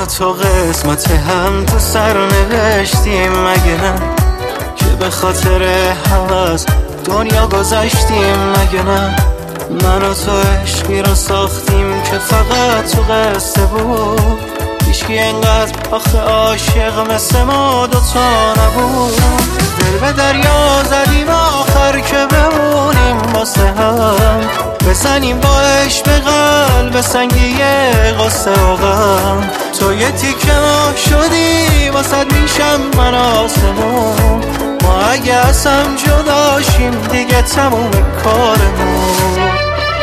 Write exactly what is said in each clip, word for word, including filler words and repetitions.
و تو قسمت هم تو سر نوشتیم مگه نه، که به خاطر هوس دنیا گذشتیم مگه نه. من و تو عشقی رو ساختیم که فقط تو قصه بود، هیچکی انقدر آخه عاشق مثل ما دوتا نبود. دل به دریا زدیم آخر که بمونیم واسه هم، بزنیم با عشق به قلب سنگی قصه و غم. تو یه تیکه ما شدی واسد میشم من آسمون، ما اگه اصلا جداشیم دیگه تموم کارمون.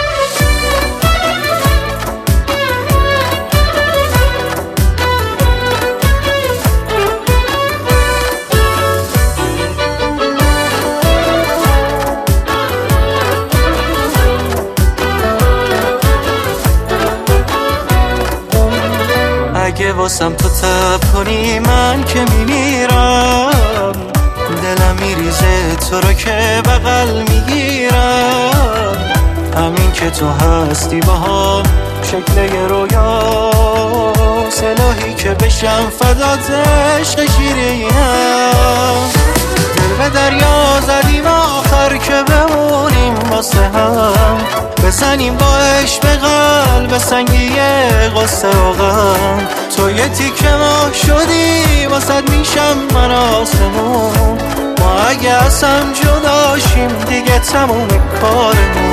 اگه واسم تو تب کنی من که میمیرم، دلم میریزه تو رو که بغل میگیرم. همین که تو هستی با هم شکل یه رویاست، الهی که بشم فدات عشق شیرینم. دل به دریا زدیم آخر که بمونیم واسه هم، بزنیم با عشق به قلب سنگی قصه و غم. تو یه تیکه ما شدی واسد میشم من آسمون، ما اگه اصلا جداشیم دیگه تموم کارمون.